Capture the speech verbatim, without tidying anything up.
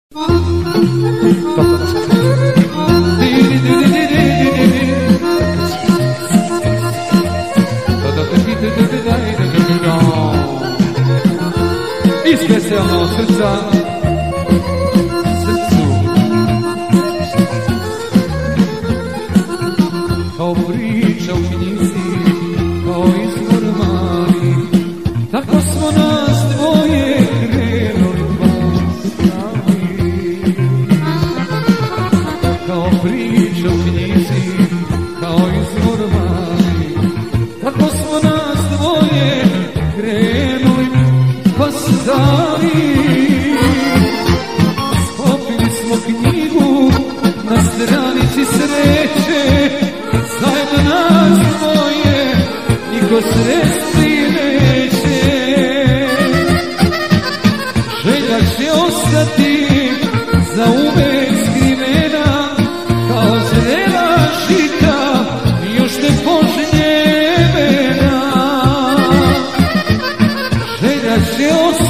I specijalno od srca srcu. Kao priča u knjizi, kao izvor mali, tako smo nas dvoje krenuli postavili. Kao priča u knjizi, kao izvor mali, tako smo nas dvoje krenuli postavili. Skopili smo knjigu na stranici sreće, zajedno nas dvoje niko sresti neće. Želja će ostati za uvek skrivena, kao zrela žita još ne poželjevena. Želja će ostati